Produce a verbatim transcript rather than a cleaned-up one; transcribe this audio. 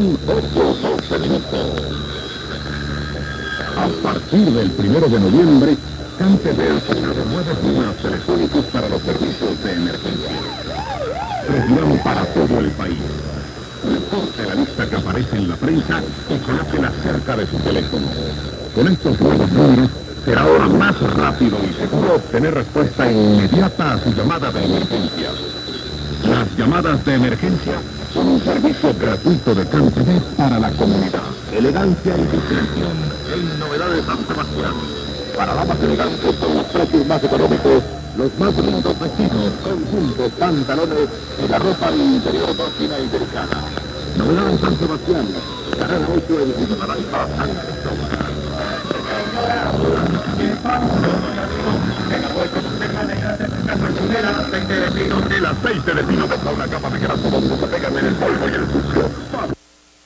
presentaron otros dos servicios. A partir del primero de noviembre, Cantebel tendrá nuevos números telefónicos para los servicios de emergencia. Recibirán para todo el país. Reporte la lista que aparece en la prensa y colóquela cerca de su teléfono. Con estos nuevos números, será ahora más rápido y seguro obtener respuesta inmediata a su llamada de emergencia. Las llamadas de emergencia son un servicio gratuito de Cantebel para la comunidad. Elegancia y discreción en Novedades San Sebastián. Para damas elegantes con los precios más económicos, los más lindos vestidos, conjuntos, pantalones y la ropa interior fina y delicada. Novedades San Sebastián, carrera ocho en Naranja, San Cristóbal. El aceite de pino deja una capa de grasa donde se pegan en el polvo y el sucio.